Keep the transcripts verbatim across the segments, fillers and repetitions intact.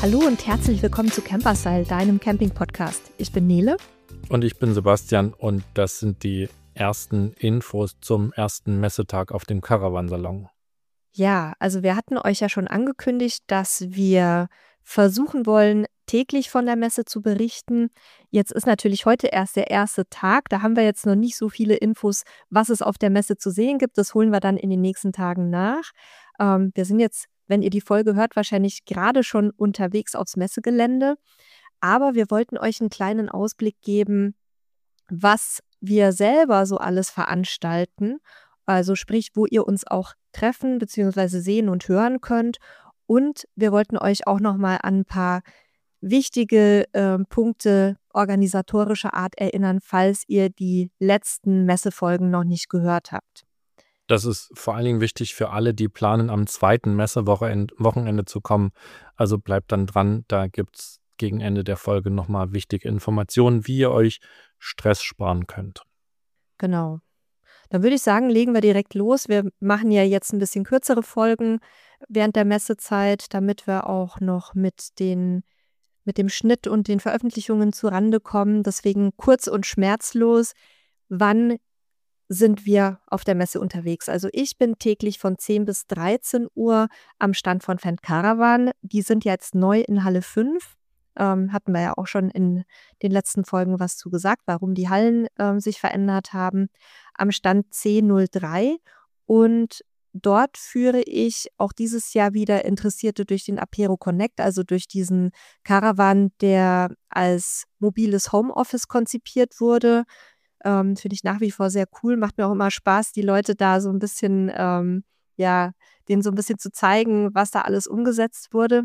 Hallo und herzlich willkommen zu Camperstyle, deinem Camping-Podcast. Ich bin Nele. Und ich bin Sebastian und das sind die ersten Infos zum ersten Messetag auf dem Caravansalon. Ja, also wir hatten euch ja schon angekündigt, dass wir versuchen wollen, täglich von der Messe zu berichten. Jetzt ist natürlich heute erst der erste Tag. Da haben wir jetzt noch nicht so viele Infos, was es auf der Messe zu sehen gibt. Das holen wir dann in den nächsten Tagen nach. Ähm, wir sind jetzt, wenn ihr die Folge hört, wahrscheinlich gerade schon unterwegs aufs Messegelände. Aber wir wollten euch einen kleinen Ausblick geben, was wir selber so alles veranstalten. Also sprich, wo ihr uns auch treffen bzw. sehen und hören könnt. Und wir wollten euch auch nochmal an ein paar wichtige äh, Punkte organisatorischer Art erinnern, falls ihr die letzten Messefolgen noch nicht gehört habt. Das ist vor allen Dingen wichtig für alle, die planen, am zweiten Messewochenende zu kommen. Also bleibt dann dran, da gibt es gegen Ende der Folge nochmal wichtige Informationen, wie ihr euch Stress sparen könnt. Genau. Dann würde ich sagen, legen wir direkt los. Wir machen ja jetzt ein bisschen kürzere Folgen während der Messezeit, damit wir auch noch mit den, mit dem Schnitt und den Veröffentlichungen zurande kommen. Deswegen kurz und schmerzlos. Wann sind wir auf der Messe unterwegs? Also ich bin täglich von zehn bis dreizehn Uhr am Stand von Fendt Caravan. Die sind jetzt neu in Halle fünf. Ähm, hatten wir ja auch schon in den letzten Folgen was zu gesagt, warum die Hallen ähm, sich verändert haben. Am Stand C null drei und dort führe ich auch dieses Jahr wieder Interessierte durch den Apero Connect, also durch diesen Caravan, der als mobiles Homeoffice konzipiert wurde. Ähm, finde ich nach wie vor sehr cool, macht mir auch immer Spaß, die Leute da so ein bisschen, ähm, ja, denen so ein bisschen zu zeigen, was da alles umgesetzt wurde.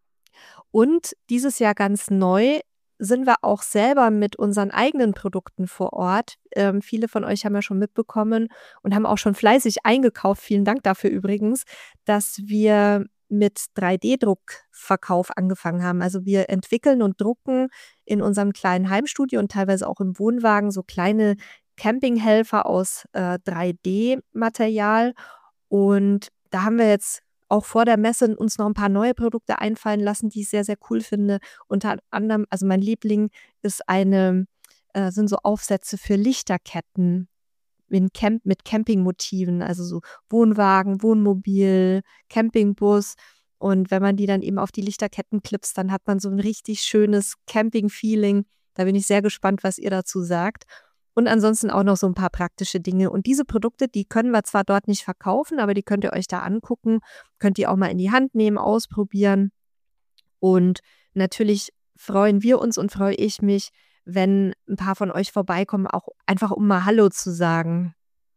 Und dieses Jahr ganz neu sind wir auch selber mit unseren eigenen Produkten vor Ort. Ähm, viele von euch haben ja schon mitbekommen und haben auch schon fleißig eingekauft. Vielen Dank dafür übrigens, dass wir mit drei D Druckverkauf angefangen haben. Also wir entwickeln und drucken in unserem kleinen Heimstudio und teilweise auch im Wohnwagen so kleine Campinghelfer aus äh, drei D Material. Und da haben wir jetzt auch vor der Messe uns noch ein paar neue Produkte einfallen lassen, die ich sehr, sehr cool finde. Unter anderem, also mein Liebling ist eine, äh, sind so Aufsätze für Lichterketten in Camp mit Campingmotiven, also so Wohnwagen, Wohnmobil, Campingbus. Und wenn man die dann eben auf die Lichterketten klipst, dann hat man so ein richtig schönes Camping-Feeling. Da bin ich sehr gespannt, was ihr dazu sagt. Und ansonsten auch noch so ein paar praktische Dinge. Und diese Produkte, die können wir zwar dort nicht verkaufen, aber die könnt ihr euch da angucken. Könnt ihr auch mal in die Hand nehmen, ausprobieren. Und natürlich freuen wir uns und freue ich mich, wenn ein paar von euch vorbeikommen, auch einfach um mal Hallo zu sagen.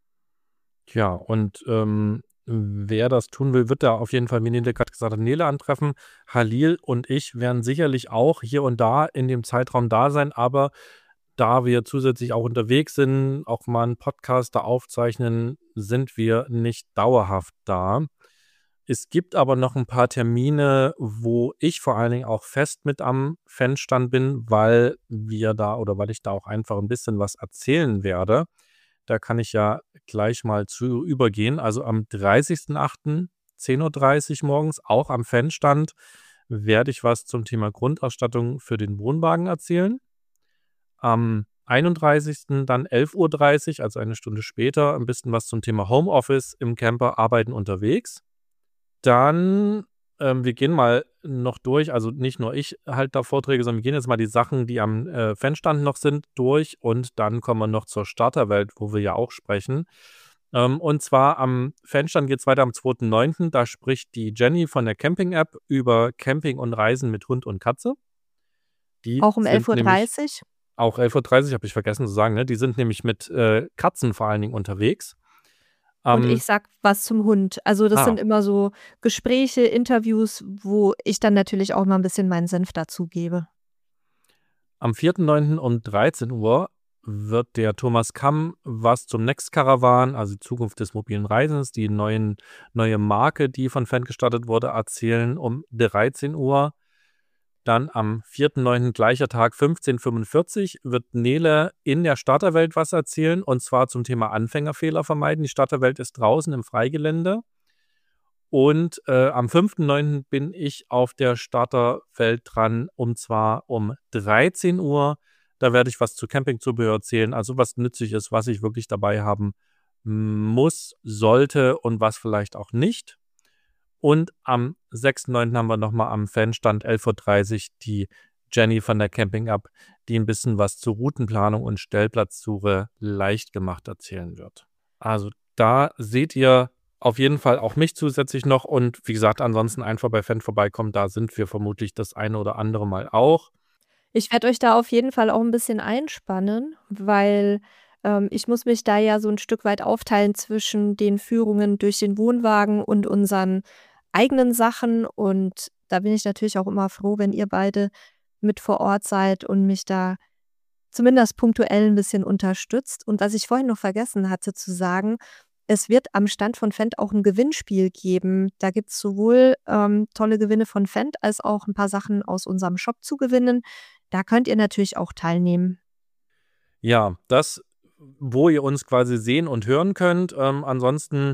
Ja, und ähm, wer das tun will, wird da auf jeden Fall, wie Nele gerade gesagt hat, Nele antreffen. Halil und ich werden sicherlich auch hier und da in dem Zeitraum da sein, aber da wir zusätzlich auch unterwegs sind, auch mal einen Podcast da aufzeichnen, sind wir nicht dauerhaft da. Es gibt aber noch ein paar Termine, wo ich vor allen Dingen auch fest mit am Fanstand bin, weil wir da oder weil ich da auch einfach ein bisschen was erzählen werde. Da kann ich ja gleich mal zu übergehen. Also am dreißigsten achten zehn Uhr dreißig morgens, auch am Fanstand, werde ich was zum Thema Grundausstattung für den Wohnwagen erzählen. Am einunddreißigsten dann elf Uhr dreißig, also eine Stunde später, ein bisschen was zum Thema Homeoffice im Camper, Arbeiten unterwegs. Dann, ähm, wir gehen mal noch durch, also nicht nur ich halte da Vorträge, sondern wir gehen jetzt mal die Sachen, die am äh, Fanstand noch sind, durch und dann kommen wir noch zur Starterwelt, wo wir ja auch sprechen. Ähm, und zwar am Fanstand geht es weiter am zweiten neunten Da spricht die Jenny von der Camping-App über Camping und Reisen mit Hund und Katze. Die Auch um sind elf Uhr nämlich dreißig? Auch elf Uhr dreißig, habe ich vergessen zu sagen, ne? Die sind nämlich mit äh, Katzen vor allen Dingen unterwegs. Und Ähm, ich sag was zum Hund. Also das ah, sind immer so Gespräche, Interviews, wo ich dann natürlich auch mal ein bisschen meinen Senf dazu gebe. am vierten neunten um dreizehn Uhr wird der Thomas Kamm was zum Next Caravan, also die Zukunft des mobilen Reisens, die neuen, neue Marke, die von Fendt gestartet wurde, erzählen um dreizehn Uhr. Dann am vierten neunten gleicher Tag fünfzehn Uhr fünfundvierzig wird Nele in der Starterwelt was erzählen und zwar zum Thema Anfängerfehler vermeiden. Die Starterwelt ist draußen im Freigelände Und äh, am fünften neunten bin ich auf der Starterwelt dran, und zwar um dreizehn Uhr. Da werde ich was zu Campingzubehör erzählen, also was nützlich ist, was ich wirklich dabei haben muss, sollte und was vielleicht auch nicht. Und am sechsten neunten haben wir nochmal am Fanstand elf Uhr dreißig die Jenny von der Camping Up, die ein bisschen was zur Routenplanung und Stellplatzsuche leicht gemacht erzählen wird. Also da seht ihr auf jeden Fall auch mich zusätzlich noch, und wie gesagt, ansonsten einfach bei Fan vorbeikommen, da sind wir vermutlich das eine oder andere Mal auch. Ich werde euch da auf jeden Fall auch ein bisschen einspannen, weil, ähm, ich muss mich da ja so ein Stück weit aufteilen zwischen den Führungen durch den Wohnwagen und unseren eigenen Sachen. Und da bin ich natürlich auch immer froh, wenn ihr beide mit vor Ort seid und mich da zumindest punktuell ein bisschen unterstützt. Und was ich vorhin noch vergessen hatte zu sagen, es wird am Stand von Fendt auch ein Gewinnspiel geben. Da gibt's sowohl, ähm, tolle Gewinne von Fendt als auch ein paar Sachen aus unserem Shop zu gewinnen. Da könnt ihr natürlich auch teilnehmen. Ja, das, wo ihr uns quasi sehen und hören könnt. Ähm, ansonsten,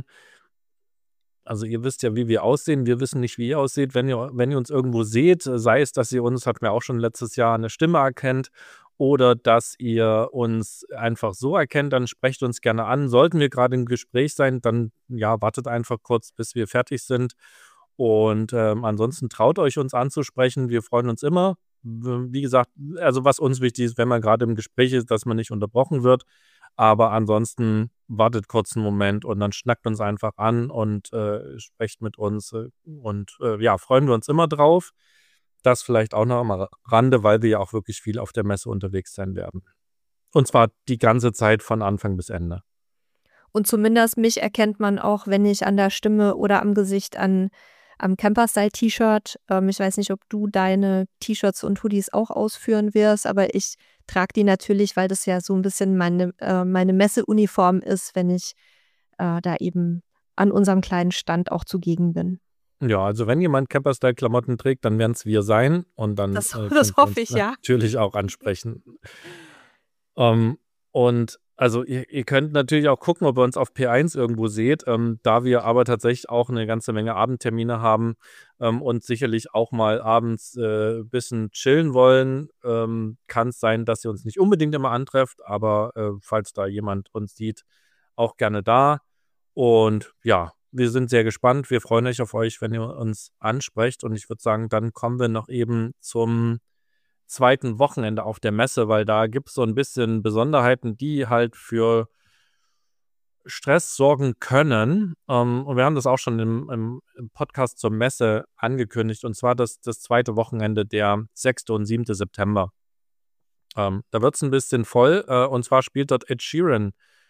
also ihr wisst ja, wie wir aussehen. Wir wissen nicht, wie ihr ausseht. Wenn ihr, wenn ihr uns irgendwo seht, äh, sei es, dass ihr uns, hatten wir auch schon letztes Jahr, eine Stimme erkennt, oder dass ihr uns einfach so erkennt, dann sprecht uns gerne an. Sollten wir gerade im Gespräch sein, dann ja, wartet einfach kurz, bis wir fertig sind. Und ähm, ansonsten traut euch, uns anzusprechen. Wir freuen uns immer. W- Wie gesagt, also was uns wichtig ist, wenn man gerade im Gespräch ist, dass man nicht unterbrochen wird. Aber ansonsten wartet kurz einen Moment und dann schnackt uns einfach an und äh, sprecht mit uns. Äh, und äh, ja, freuen wir uns immer drauf. Das vielleicht auch noch am Rande, weil wir ja auch wirklich viel auf der Messe unterwegs sein werden. Und zwar die ganze Zeit von Anfang bis Ende. Und zumindest mich erkennt man auch, wenn ich an der Stimme oder am Gesicht an am Camper-Style-T-Shirt, ähm, ich weiß nicht, ob du deine T-Shirts und Hoodies auch ausführen wirst, aber ich trage die natürlich, weil das ja so ein bisschen meine äh, meine Messeuniform ist, wenn ich, äh, da eben an unserem kleinen Stand auch zugegen bin. Ja, also wenn jemand Camper-Style-Klamotten trägt, dann werden es wir sein, und dann Das äh, das könnt ihr hoffe uns ich, ja. natürlich auch ansprechen. Ähm, und also ihr, ihr könnt natürlich auch gucken, ob ihr uns auf P eins irgendwo seht, ähm, da wir aber tatsächlich auch eine ganze Menge Abendtermine haben ähm, und sicherlich auch mal abends ein äh, bisschen chillen wollen, ähm, kann es sein, dass ihr uns nicht unbedingt immer antrefft, aber äh, falls da jemand uns sieht, auch gerne da. Und ja, wir sind sehr gespannt. Wir freuen euch auf euch, wenn ihr uns ansprecht. Und ich würde sagen, dann kommen wir noch eben zum zweiten Wochenende auf der Messe, weil da gibt es so ein bisschen Besonderheiten, die halt für Stress sorgen können. Ähm, und wir haben das auch schon im, im, im Podcast zur Messe angekündigt, und zwar das, das zweite Wochenende, der sechste und siebte September. Ähm, da wird es ein bisschen voll, äh, und zwar spielt dort Ed Sheeran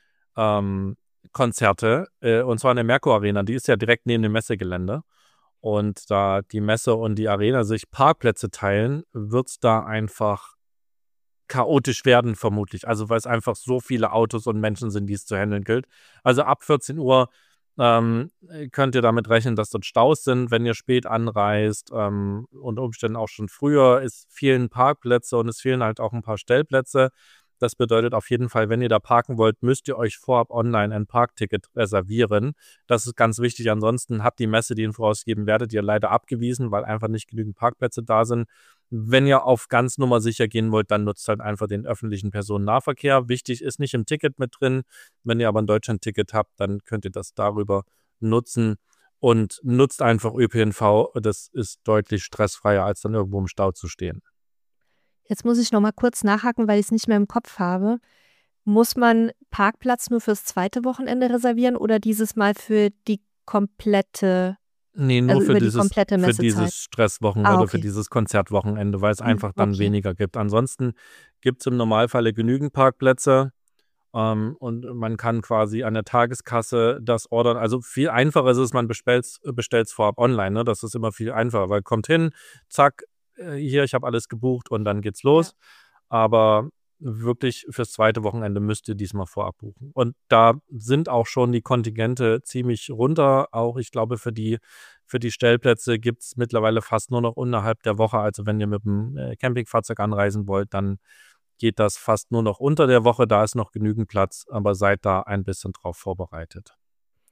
ähm, Konzerte, äh, und zwar in der Merkur Arena. Die ist ja direkt neben dem Messegelände. Und da die Messe und die Arena sich Parkplätze teilen, wird es da einfach chaotisch werden, vermutlich. Also, weil es einfach so viele Autos und Menschen sind, die es zu handeln gilt. Also, ab vierzehn Uhr ähm, äh, könnt ihr damit rechnen, dass dort Staus sind, wenn ihr spät anreist, ähm, unter Umständen auch schon früher. Es fehlen Parkplätze und es fehlen halt auch ein paar Stellplätze. Das bedeutet auf jeden Fall, wenn ihr da parken wollt, müsst ihr euch vorab online ein Parkticket reservieren. Das ist ganz wichtig. Ansonsten hat die Messe, die ihn vorausgeben, werdet ihr leider abgewiesen, weil einfach nicht genügend Parkplätze da sind. Wenn ihr auf ganz Nummer sicher gehen wollt, dann nutzt halt einfach den öffentlichen Personennahverkehr. Wichtig ist nicht im Ticket mit drin. Wenn ihr aber ein Deutschland-Ticket habt, dann könnt ihr das darüber nutzen und nutzt einfach Ö P N V. Das ist deutlich stressfreier, als dann irgendwo im Stau zu stehen. Jetzt muss ich noch mal kurz nachhaken, weil ich es nicht mehr im Kopf habe. Muss man Parkplatz nur fürs zweite Wochenende reservieren oder dieses Mal für die komplette Nee, nur also für über die dieses komplette für Messezeit? dieses Stresswochenende Ah, oder für okay. dieses Konzertwochenende, weil es Mhm, einfach dann okay. weniger gibt. Ansonsten gibt es im Normalfalle genügend Parkplätze, ähm, und man kann quasi an der Tageskasse das ordern. Also, viel einfacher ist es, man bestellt's bestellt's vorab online, ne? Das ist immer viel einfacher, weil kommt hin, zack, äh, hier, ich habe alles gebucht, und dann geht's Ja. los. Aber wirklich fürs zweite Wochenende müsst ihr diesmal vorab buchen. Und da sind auch schon die Kontingente ziemlich runter. Auch ich glaube, für die für die Stellplätze gibt es mittlerweile fast nur noch unterhalb der Woche. Also, wenn ihr mit dem äh, Campingfahrzeug anreisen wollt, dann geht das fast nur noch unter der Woche. Da ist noch genügend Platz, aber seid da ein bisschen drauf vorbereitet.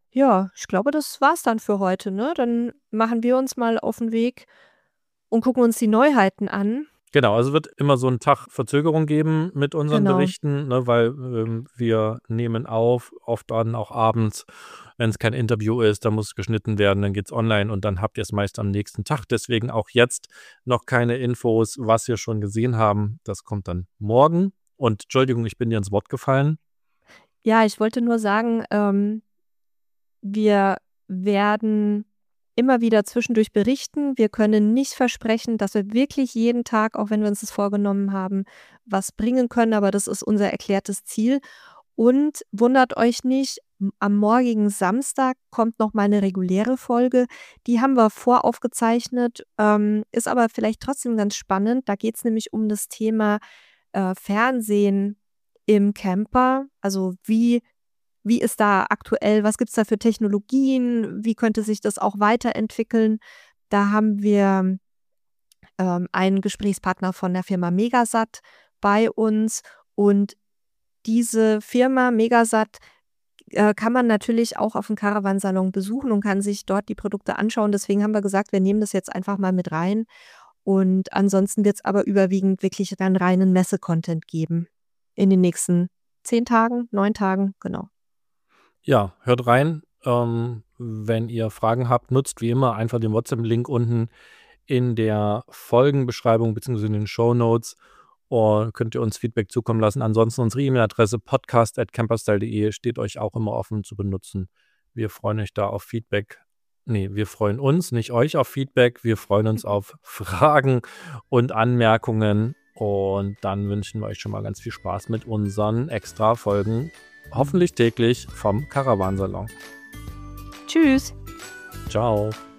Ja, ich glaube, das war's dann für heute, ne? Dann machen wir uns mal auf 'n Weg und gucken uns die Neuheiten an. Genau, also wird immer so 'n Tag Verzögerung geben mit unseren Genau. Berichten, ne, weil, ähm, wir nehmen auf, oft dann auch abends. Wenn's kein Interview ist, dann muss geschnitten werden, dann geht's online und dann habt ihr's meist am nächsten Tag. Deswegen auch jetzt noch keine Infos, was wir schon gesehen haben. Das kommt dann morgen. Und Entschuldigung, ich bin dir ins Wort gefallen. Ja, ich wollte nur sagen, ähm, wir werden immer wieder zwischendurch berichten. Wir können nicht versprechen, dass wir wirklich jeden Tag, auch wenn wir uns das vorgenommen haben, was bringen können, aber das ist unser erklärtes Ziel. Und wundert euch nicht, m am morgigen Samstag kommt noch mal 'ne reguläre Folge. Die haben wir voraufgezeichnet, ähm, ist aber vielleicht trotzdem ganz spannend. Da geht's nämlich um das Thema, äh, Fernsehen im Camper. Also, wie wie ist da aktuell was gibt's da für Technologien? Wie könnte sich das auch weiterentwickeln? Da haben wir, ähm, einen Gesprächspartner von der Firma Megasat bei uns und diese Firma Megasat, äh, kann man natürlich auch auf'm Caravansalon besuchen und kann sich dort die Produkte anschauen. Deswegen haben wir gesagt, wir nehmen das jetzt einfach mal mit rein. Und ansonsten wird's aber überwiegend wirklich dann reinen Messe-Content geben in den nächsten zehn Tagen, neun Tagen, genau. Ja, hört rein. Ähm, wenn ihr Fragen habt, nutzt wie immer einfach den WhatsApp-Link unten in der Folgenbeschreibung beziehungsweise in den Shownotes und könnt ihr uns Feedback zukommen lassen. Ansonsten unsere E-Mail-Adresse podcast at camperstyle punkt de steht euch auch immer offen zu benutzen. Wir freuen euch da auf Feedback. Ne, wir freuen uns, nicht euch auf Feedback. Wir freuen uns auf Fragen und Anmerkungen und dann wünschen wir euch schon mal ganz viel Spaß mit unseren Extra-Folgen, hoffentlich täglich vom Caravansalon. Tschüss. Tschau.